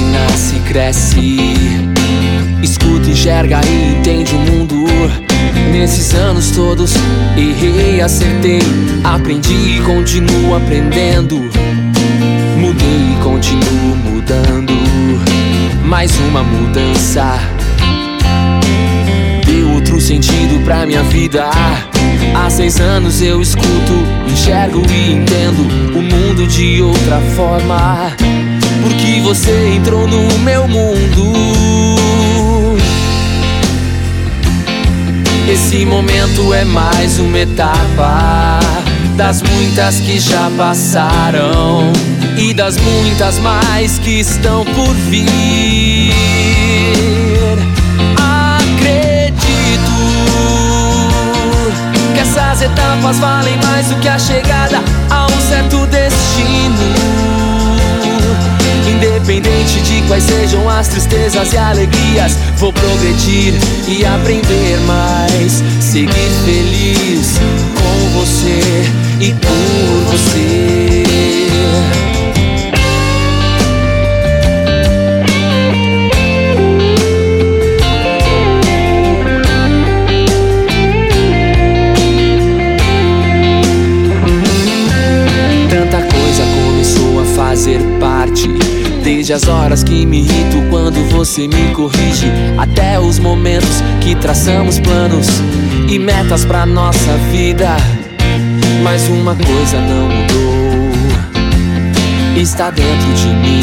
nasce e cresce, escuta, enxerga e entende o mundo. Nesses anos todos errei, acertei, aprendi e continuo aprendendo. Mudei e continuo mudando. Mais uma mudança deu outro sentido pra minha vida. Há 6 anos eu escuto, enxergo e entendo o mundo de outra forma, porque você entrou no meu mundo. Esse momento é mais uma etapa das muitas que já passaram e das muitas mais que estão por vir. Acredito que essas etapas valem mais do que a chegada a um certo destino. Independente de quais sejam as tristezas e alegrias, vou progredir e aprender mais, seguir feliz com você e por você. Tanta coisa começou a fazer parte, desde as horas que me irrito quando você me corrige, até os momentos que traçamos planos e metas pra nossa vida. Mas uma coisa não mudou, está dentro de mim: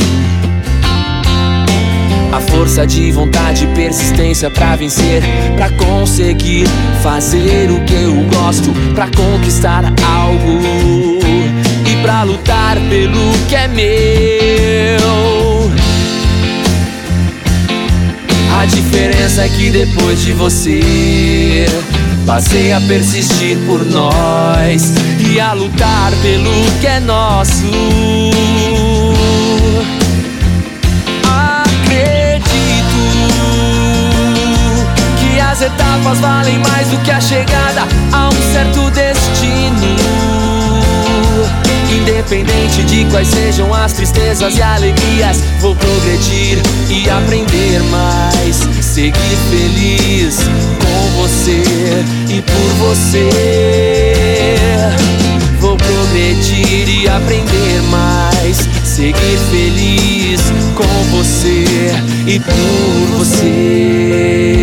a força de vontade e persistência pra vencer, pra conseguir fazer o que eu gosto, pra conquistar algo e pra lutar pelo que é meu. A diferença é que depois de você, passei a persistir por nós e a lutar pelo que é nosso. Acredito que as etapas valem mais do que a chegada a um certo destino. Independente de quais sejam as tristezas e alegrias, vou progredir e aprender mais, seguir feliz com você e por você. Vou progredir e aprender mais, seguir feliz com você e por você.